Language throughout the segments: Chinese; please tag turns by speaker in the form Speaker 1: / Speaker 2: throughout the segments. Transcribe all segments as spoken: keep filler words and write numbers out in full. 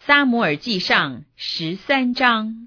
Speaker 1: 撒母耳记上十三章。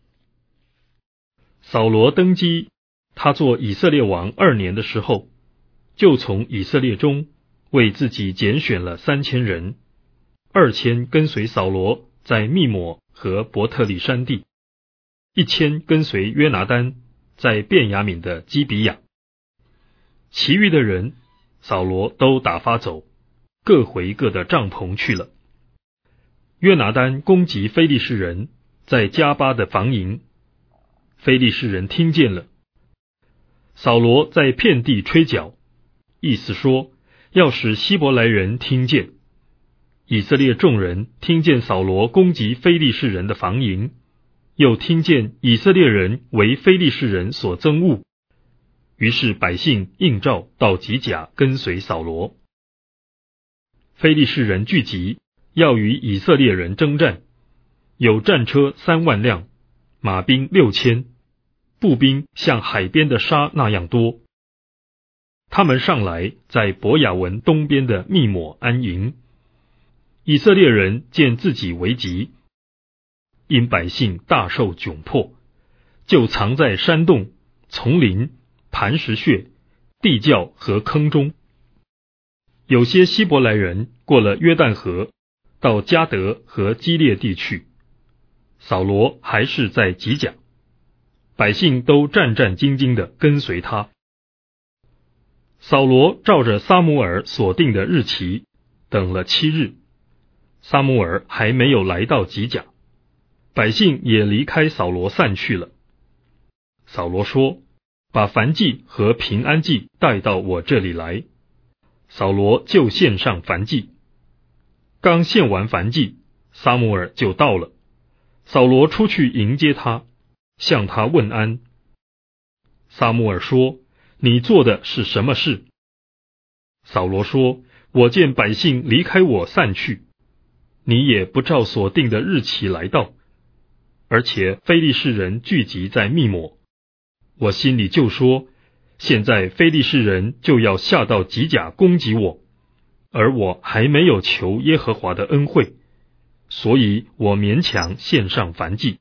Speaker 2: 扫罗登基，他做以色列王二年的时候，就从以色列中为自己拣选了三千人，二千跟随扫罗在密抹和伯特利山地，一千跟随约拿单在便雅悯的基比亚。其余的人，扫罗都打发走，各回各的帐篷去了。约拿单攻击非利士人，在加巴的防营，非利士人听见了。扫罗在遍地吹角，意思说要使希伯来人听见。以色列众人听见扫罗攻击非利士人的防营，又听见以色列人为非利士人所憎恶，于是百姓应召到吉甲跟随扫罗。非利士人聚集，要与以色列人征战，有战车三万辆，马兵六千，步兵像海边的沙那样多。他们上来，在伯亚文东边的密抹安营。以色列人见自己为急，因百姓大受窘迫，就藏在山洞、丛林、磐石穴、地窖和坑中。有些希伯来人过了约旦河，到迦得和基列地去。扫罗还是在吉甲，百姓都战战兢兢地跟随他。扫罗照着撒母耳所定的日期，等了七日，撒母耳还没有来到吉甲，百姓也离开扫罗散去了。扫罗说：把燔祭和平安祭带到我这里来。扫罗就献上燔祭。刚献完燔祭，撒母耳就到了。扫罗出去迎接他，向他问安。撒母耳说：你做的是什么事？扫罗说：我见百姓离开我散去，你也不照所定的日期来到，而且非利士人聚集在密抹，我心里就说：现在非利士人就要下到吉甲攻击我，而我还没有求耶和华的恩惠，所以我勉强献上燔祭。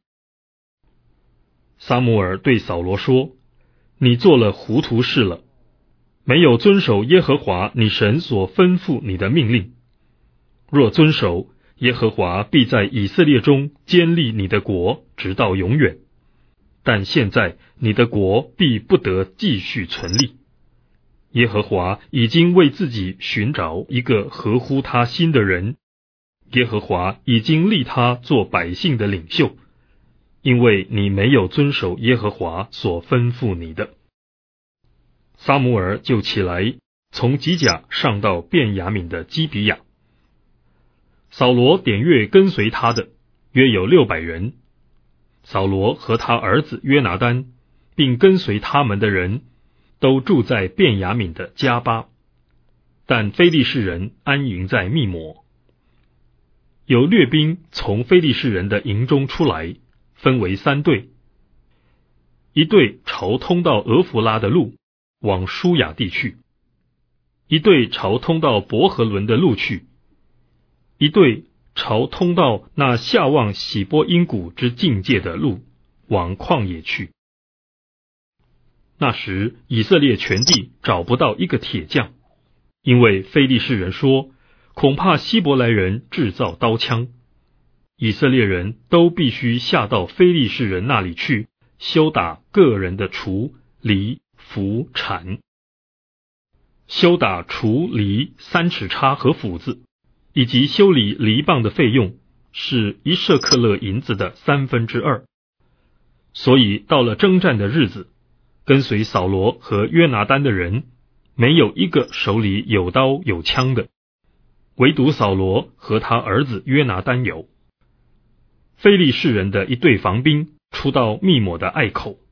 Speaker 2: 撒母耳对扫罗说：你做了糊涂事了，没有遵守耶和华你神所吩咐你的命令。若遵守，耶和华必在以色列中坚立你的国，直到永远。但现在你的国必不得继续存立。耶和华已经为自己寻找一个合乎他心的人，耶和华已经立他做百姓的领袖，因为你没有遵守耶和华所吩咐你的。撒母耳就起来，从吉甲上到便雅悯的基比亚。扫罗点阅跟随他的约有六百人。扫罗和他儿子约拿单，并跟随他们的人，都住在便雅悯的加巴，但非利士人安营在密抹。有掠兵从非利士人的营中出来，分为三队，一队朝通到俄弗拉的路，往舒雅地去；一队朝通到伯和伦的路去；一队朝通到那下望喜波因谷之境界的路，往旷野去。那时以色列全地找不到一个铁匠，因为非利士人说，恐怕希伯来人制造刀枪，以色列人都必须下到非利士人那里去，修打个人的锄、犁、斧、铲。修打锄、犁、三尺叉和斧子，以及修理犁棒的费用是一舍克勒银子的三分之二。所以到了征战的日子，跟随扫罗和约拿单的人，没有一个手里有刀有枪的，唯独扫罗和他儿子约拿单有。非利士人的一队防兵出到密抹的隘口，